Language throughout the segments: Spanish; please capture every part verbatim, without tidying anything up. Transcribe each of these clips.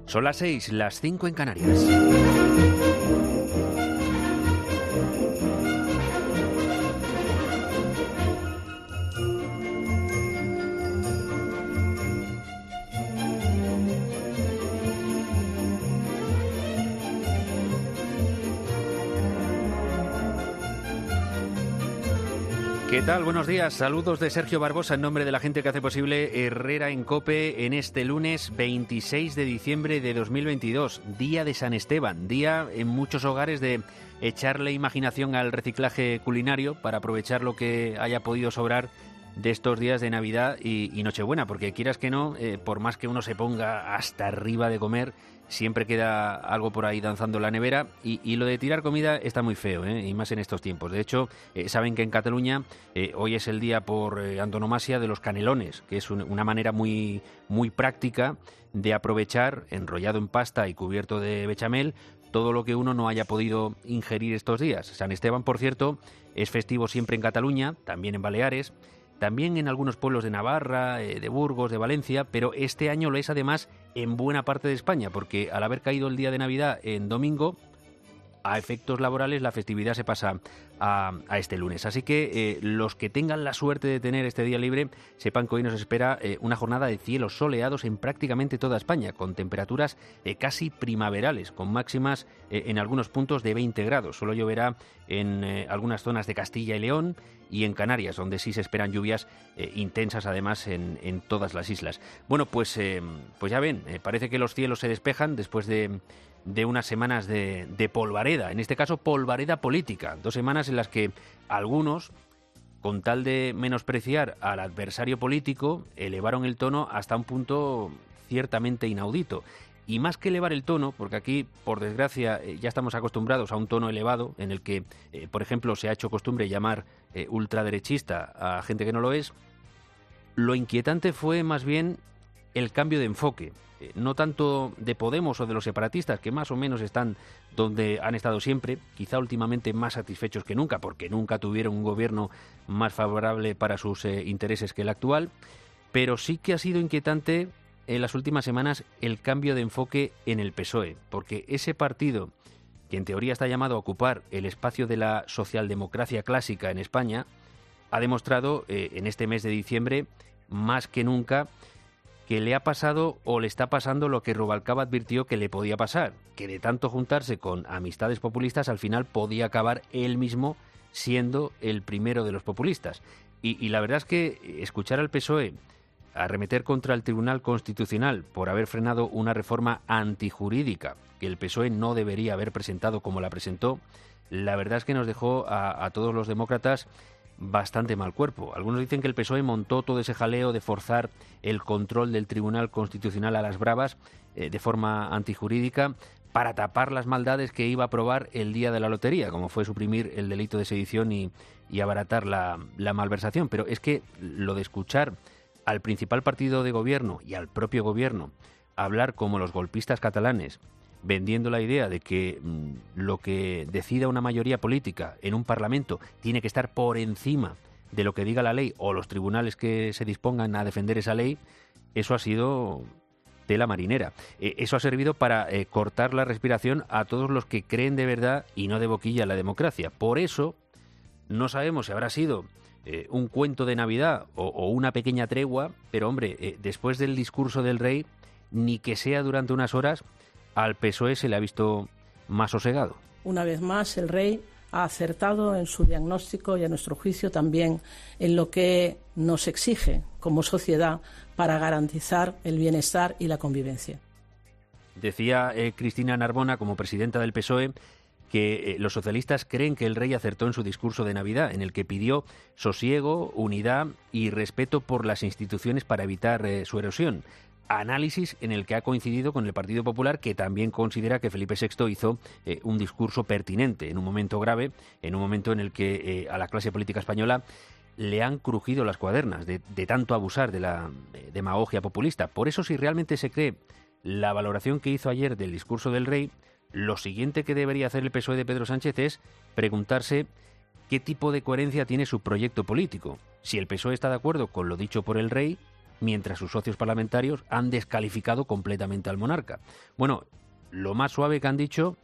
Son las seis, las cinco en Canarias. ¿Qué tal? Buenos días. Saludos de Sergio Barbosa en nombre de la gente que hace posible Herrera en COPE en este lunes veintiséis de diciembre de dos mil veintidós, día de San Esteban, día en muchos hogares de echarle imaginación al reciclaje culinario para aprovechar lo que haya podido sobrar de estos días de Navidad y, y Nochebuena, porque quieras que no, eh, por más que uno se ponga hasta arriba de comer, siempre queda algo por ahí danzando en la nevera y, y lo de tirar comida está muy feo, ¿eh? Y más en estos tiempos. De hecho, eh, saben que en Cataluña eh, hoy es el día por eh, antonomasia de los canelones, que es un, una manera muy, muy práctica de aprovechar, enrollado en pasta y cubierto de bechamel, todo lo que uno no haya podido ingerir estos días. San Esteban, por cierto, es festivo siempre en Cataluña, también en Baleares, también en algunos pueblos de Navarra, eh, de Burgos, de Valencia, pero este año lo es además en buena parte de España, porque al haber caído el día de Navidad en domingo, a efectos laborales la festividad se pasa a, a este lunes. Así que eh, los que tengan la suerte de tener este día libre, sepan que hoy nos espera eh, una jornada de cielos soleados en prácticamente toda España, con temperaturas eh, casi primaverales, con máximas eh, en algunos puntos de veinte grados. Solo lloverá en eh, algunas zonas de Castilla y León y en Canarias, donde sí se esperan lluvias eh, intensas además en, en todas las islas. Bueno, pues, eh, pues ya ven, eh, parece que los cielos se despejan después de... de unas semanas de, de polvareda, en este caso polvareda política, dos semanas en las que algunos, con tal de menospreciar al adversario político, elevaron el tono hasta un punto ciertamente inaudito. Y más que elevar el tono, porque aquí, por desgracia, eh, ya estamos acostumbrados a un tono elevado, en el que, eh, por ejemplo, se ha hecho costumbre llamar eh, ultraderechista a gente que no lo es, lo inquietante fue más bien el cambio de enfoque. Eh, no tanto de Podemos o de los separatistas, que más o menos están donde han estado siempre, quizá últimamente más satisfechos que nunca, porque nunca tuvieron un gobierno más favorable para sus eh, intereses que el actual, pero sí que ha sido inquietante en las últimas semanas el cambio de enfoque en el P S O E, porque ese partido, que en teoría está llamado a ocupar el espacio de la socialdemocracia clásica en España, ha demostrado eh, en este mes de diciembre, más que nunca, que le ha pasado o le está pasando lo que Rubalcaba advirtió que le podía pasar, que de tanto juntarse con amistades populistas al final podía acabar él mismo siendo el primero de los populistas. Y, y la verdad es que escuchar al P S O E arremeter contra el Tribunal Constitucional por haber frenado una reforma antijurídica que el P S O E no debería haber presentado como la presentó, la verdad es que nos dejó a, a todos los demócratas bastante mal cuerpo. Algunos dicen que el P S O E montó todo ese jaleo de forzar el control del Tribunal Constitucional a las bravas eh, de forma antijurídica para tapar las maldades que iba a aprobar el día de la lotería, como fue suprimir el delito de sedición y, y abaratar la, la malversación. Pero es que lo de escuchar al principal partido de gobierno y al propio gobierno hablar como los golpistas catalanes, vendiendo la idea de que mmm, lo que decida una mayoría política en un parlamento tiene que estar por encima de lo que diga la ley o los tribunales que se dispongan a defender esa ley, eso ha sido tela marinera. Eh, eso ha servido para eh, cortar la respiración a todos los que creen de verdad y no de boquilla en la democracia. Por eso no sabemos si habrá sido eh, un cuento de Navidad o, o una pequeña tregua, pero hombre, eh, después del discurso del rey, ni que sea durante unas horas, al P S O E se le ha visto más sosegado. Una vez más, el rey ha acertado en su diagnóstico y, a nuestro juicio, también en lo que nos exige como sociedad para garantizar el bienestar y la convivencia. Decía eh, Cristina Narbona, como presidenta del P S O E, que eh, los socialistas creen que el rey acertó en su discurso de Navidad, en el que pidió sosiego, unidad y respeto por las instituciones para evitar eh, su erosión. Análisis en el que ha coincidido con el Partido Popular, que también considera que Felipe sexto hizo eh, un discurso pertinente en un momento grave, en un momento en el que eh, a la clase política española le han crujido las cuadernas de, de tanto abusar de la eh, demagogia populista. Por eso, si realmente se cree la valoración que hizo ayer del discurso del rey, lo siguiente que debería hacer el P S O E de Pedro Sánchez es preguntarse qué tipo de coherencia tiene su proyecto político. Si el P S O E está de acuerdo con lo dicho por el rey, mientras sus socios parlamentarios han descalificado completamente al monarca. Bueno, lo más suave que han dicho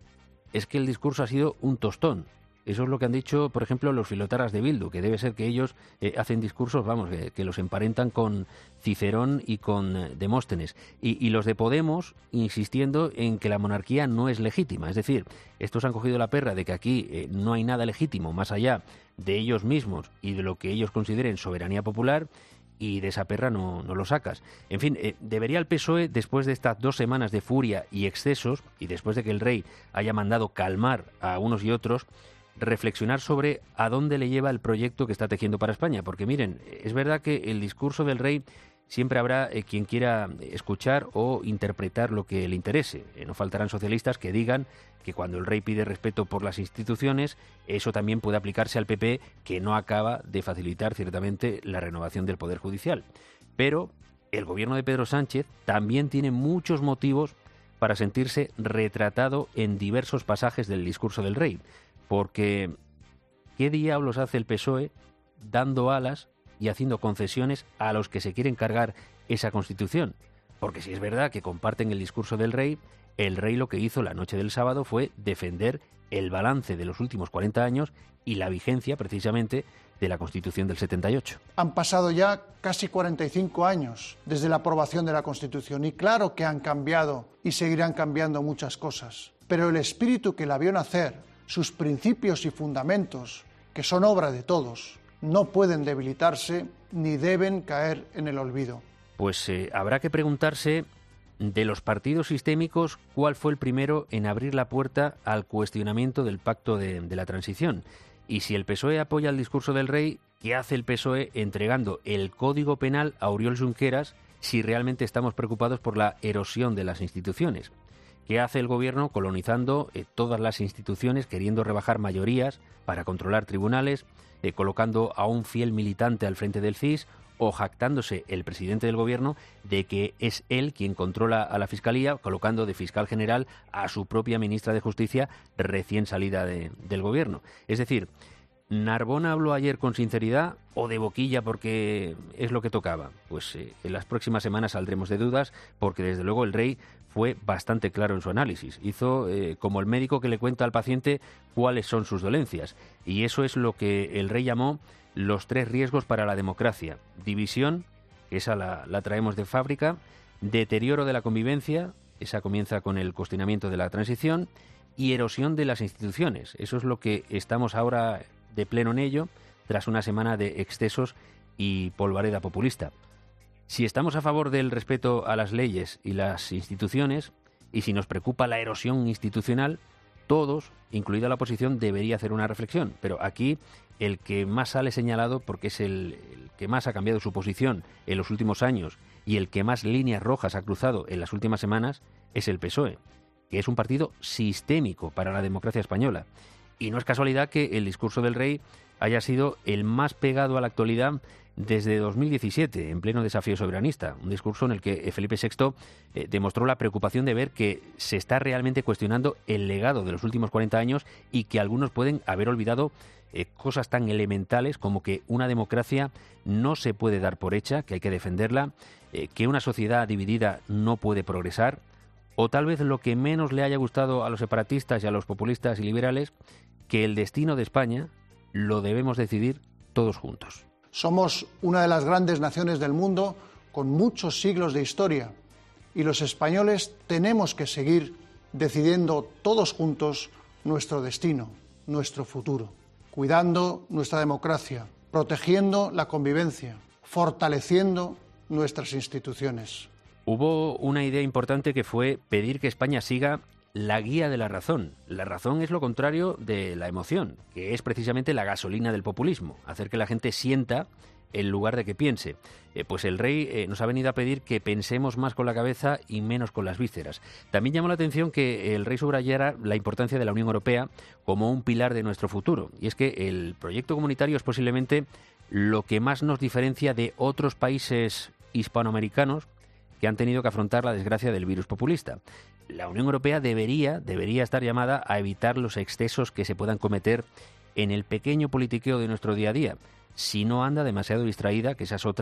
es que el discurso ha sido un tostón. Eso es lo que han dicho, por ejemplo, los filotarras de Bildu, que debe ser que ellos eh, hacen discursos, vamos, eh, que los emparentan con Cicerón y con eh, Demóstenes. Y, y los de Podemos insistiendo en que la monarquía no es legítima. Es decir, estos han cogido la perra de que aquí eh, no hay nada legítimo más allá de ellos mismos y de lo que ellos consideren soberanía popular, y de esa perra no, no lo sacas. En fin, eh, debería el P S O E, después de estas dos semanas de furia y excesos, y después de que el rey haya mandado calmar a unos y otros, reflexionar sobre a dónde le lleva el proyecto que está tejiendo para España. Porque miren, es verdad que el discurso del rey siempre habrá eh, quien quiera escuchar o interpretar lo que le interese. Eh, no faltarán socialistas que digan que cuando el rey pide respeto por las instituciones, eso también puede aplicarse al P P, que no acaba de facilitar ciertamente la renovación del Poder Judicial. Pero el gobierno de Pedro Sánchez también tiene muchos motivos para sentirse retratado en diversos pasajes del discurso del rey. Porque, ¿qué diablos hace el P S O E dando alas y haciendo concesiones a los que se quieren cargar esa Constitución? Porque si es verdad que comparten el discurso del rey, el rey lo que hizo la noche del sábado fue defender el balance de los últimos cuarenta años y la vigencia, precisamente, de la Constitución del setenta y ocho. Han pasado ya casi cuarenta y cinco años desde la aprobación de la Constitución y claro que han cambiado y seguirán cambiando muchas cosas. Pero el espíritu que la vio nacer, sus principios y fundamentos, que son obra de todos, no pueden debilitarse ni deben caer en el olvido. Pues eh, habrá que preguntarse, de los partidos sistémicos, ¿cuál fue el primero en abrir la puerta al cuestionamiento del pacto de, de la transición? Y si el P S O E apoya el discurso del rey, ¿qué hace el P S O E entregando el Código Penal a Oriol Junqueras si realmente estamos preocupados por la erosión de las instituciones? ¿Qué hace el gobierno colonizando eh, todas las instituciones, queriendo rebajar mayorías para controlar tribunales, eh, colocando a un fiel militante al frente del C I S o jactándose el presidente del gobierno de que es él quien controla a la Fiscalía, colocando de fiscal general a su propia ministra de Justicia recién salida de, del gobierno? Es decir, ¿Narbona habló ayer con sinceridad o de boquilla porque es lo que tocaba? Pues eh, en las próximas semanas saldremos de dudas, porque desde luego el rey fue bastante claro en su análisis. Hizo eh, como el médico que le cuenta al paciente cuáles son sus dolencias. Y eso es lo que el rey llamó los tres riesgos para la democracia. División, que esa la, la traemos de fábrica. Deterioro de la convivencia, esa comienza con el cuestionamiento de la transición. Y erosión de las instituciones. Eso es lo que estamos ahora de pleno en ello, tras una semana de excesos y polvareda populista. Si estamos a favor del respeto a las leyes y las instituciones, y si nos preocupa la erosión institucional, todos, incluida la oposición, debería hacer una reflexión. Pero aquí el que más sale señalado, porque es el, el que más ha cambiado su posición en los últimos años y el que más líneas rojas ha cruzado en las últimas semanas, es el P S O E, que es un partido sistémico para la democracia española. Y no es casualidad que el discurso del rey haya sido el más pegado a la actualidad desde dos mil diecisiete, en pleno desafío soberanista. Un discurso en el que Felipe sexto eh, demostró la preocupación de ver que se está realmente cuestionando el legado de los últimos cuarenta años y que algunos pueden haber olvidado eh, cosas tan elementales como que una democracia no se puede dar por hecha, que hay que defenderla, eh, que una sociedad dividida no puede progresar, o tal vez lo que menos le haya gustado a los separatistas y a los populistas y liberales, que el destino de España lo debemos decidir todos juntos. Somos una de las grandes naciones del mundo con muchos siglos de historia y los españoles tenemos que seguir decidiendo todos juntos nuestro destino, nuestro futuro, cuidando nuestra democracia, protegiendo la convivencia, fortaleciendo nuestras instituciones. Hubo una idea importante que fue pedir que España siga la guía de la razón. La razón es lo contrario de la emoción, que es precisamente la gasolina del populismo, hacer que la gente sienta en lugar de que piense. Eh, pues el rey eh, nos ha venido a pedir que pensemos más con la cabeza y menos con las vísceras. También llamó la atención que el rey subrayara la importancia de la Unión Europea como un pilar de nuestro futuro. Y es que el proyecto comunitario es posiblemente lo que más nos diferencia de otros países hispanoamericanos que han tenido que afrontar la desgracia del virus populista. La Unión Europea debería, debería estar llamada a evitar los excesos que se puedan cometer en el pequeño politiqueo de nuestro día a día, si no anda demasiado distraída, que esa es otra,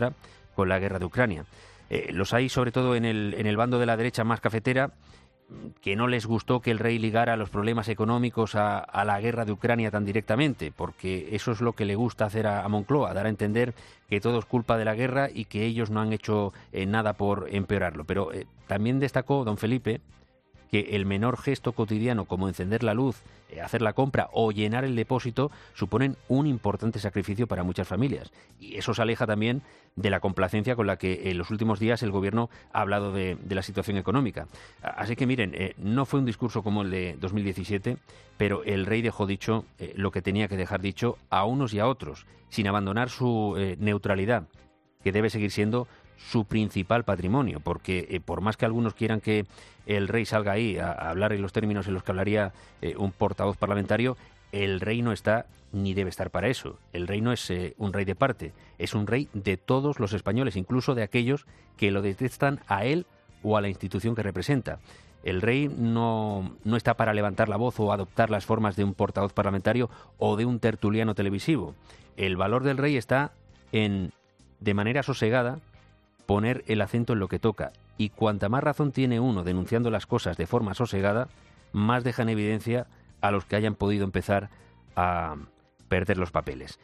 con la guerra de Ucrania. Eh, los hay sobre todo en el, en el bando de la derecha más cafetera, que no les gustó que el rey ligara los problemas económicos a, a la guerra de Ucrania tan directamente, porque eso es lo que le gusta hacer a, a Moncloa, dar a entender que todo es culpa de la guerra y que ellos no han hecho eh, nada por empeorarlo. Pero eh, también destacó don Felipe que el menor gesto cotidiano, como encender la luz, eh, hacer la compra o llenar el depósito, suponen un importante sacrificio para muchas familias. Y eso se aleja también de la complacencia con la que en los últimos días el Gobierno ha hablado de, de la situación económica. Así que miren, eh, no fue un discurso como el de dos mil diecisiete, pero el rey dejó dicho eh, lo que tenía que dejar dicho a unos y a otros, sin abandonar su eh, neutralidad, que debe seguir siendo su principal patrimonio, porque eh, por más que algunos quieran que el rey salga ahí a, a hablar en los términos en los que hablaría eh, un portavoz parlamentario, el rey no está ni debe estar para eso. El rey no es eh, un rey de parte, es un rey de todos los españoles, incluso de aquellos que lo detestan a él o a la institución que representa. El rey no, no está para levantar la voz o adoptar las formas de un portavoz parlamentario o de un tertuliano televisivo. El valor del rey está en, de manera sosegada, poner el acento en lo que toca, y cuanta más razón tiene uno denunciando las cosas de forma sosegada, más deja en evidencia a los que hayan podido empezar a perder los papeles.